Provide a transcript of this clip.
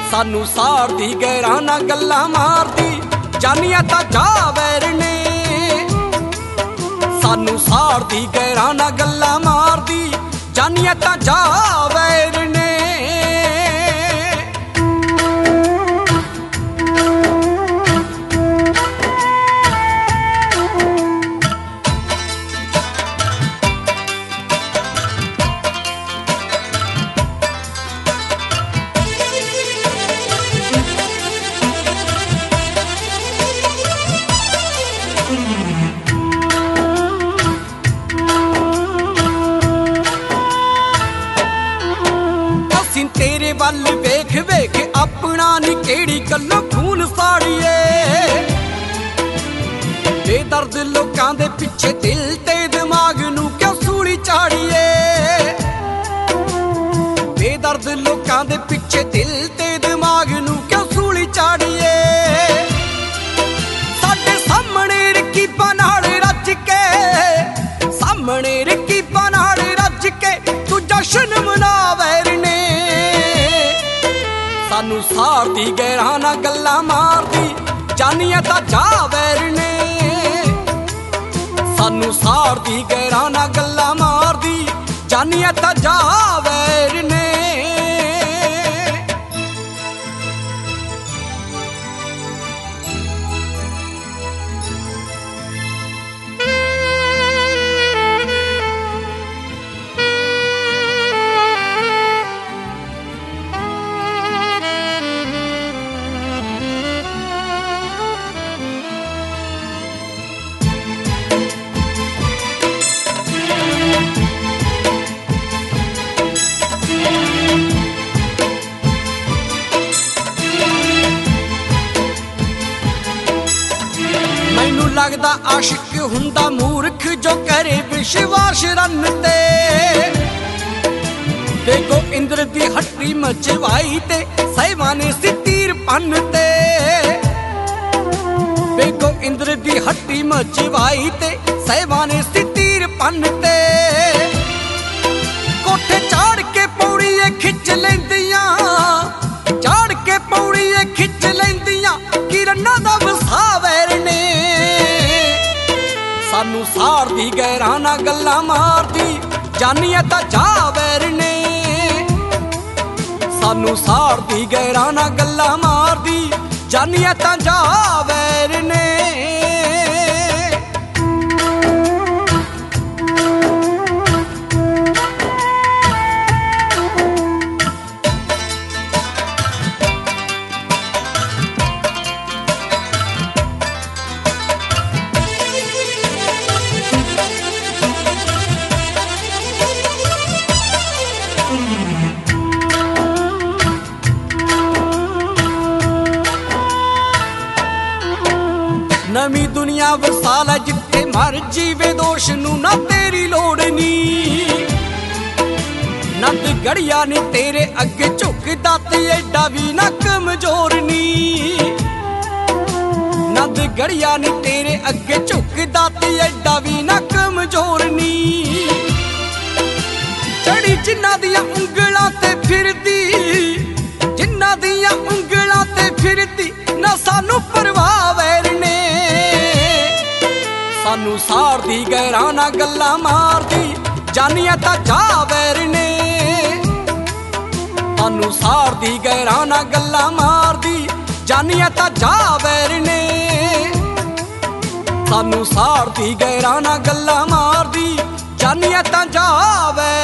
सानू सारदी गैरां नाल गल्लां मारदी जानिया तां जा वैर ने। सानू सारदी गैरां नाल गल्लां मारदी जानिया तां जा वैर ने। तेरे वल वेख वेख अपना नी केड़ी गल्लों खून साड़िए। बेदर्द लोकां दे पिछे दिल ते दिमाग नू क्यों सूली चाड़िए। बेदर्द लोकां दे पिछे दिल ते दिमाग नू क्यों सूली चाड़िए। साडे सामने रकीबां नाल रज के, सामने रकीबां नाल रज के तू जश्न मना वैर ने। सानू सारदी गैरां नाल गल्लां मारदी जानिया तां जा वैर ने। सानू सारदी गैरां नाल गल्लां मारदी जानिया तां जा वैर ने। लगदा आशिक हुंदा मूर्ख जो करे विश्वास रन ते। देखो इंद्र दी हट्टी मचवाई ते सैवा ने सी तीर पन ते। देखो इंद्र दी हट्टी मचवाई ते सैवा ने सी तीर पन ते। कोठे चाड़ के पौड़िए खिच लैंदियां, चाड़ के पौड़िए खिच लैंदियां किरना दा वसा वैर ने। सानू सारदी गैरां नाल गल्लां मारदी जानिया तां जा वैर ने। सानू सारदी गैरां नाल गल्लां मारदी जानिया तां जा वैर ने। नवी दुनिया वसाला जिथे मर जीवे दोष नू ना तेरी लोड़ नी। नंद गड़िया नी तेरे अगे झुकदा ते एडा भी ना कमजोर नी। नंद गड़िया नी तेरे अगे झुकदा ते एडा भी ना कमजोर नी। चढ़ी जिन्ना दियां उंगलां ते फिरदी, जिन्ना दियां उंगलां ते फिरदी ना सानू परवाह वैर ने। सानू सारदी गैरां नाल गल्लां मारदी जानिया तां जा वैर ने। सानू सारदी गैरां नाल गल्लां मारदी जानिया तां जा वैर ने। सानू सारदी गैरां नाल गल्लां मारदी जानिया तां जा वैर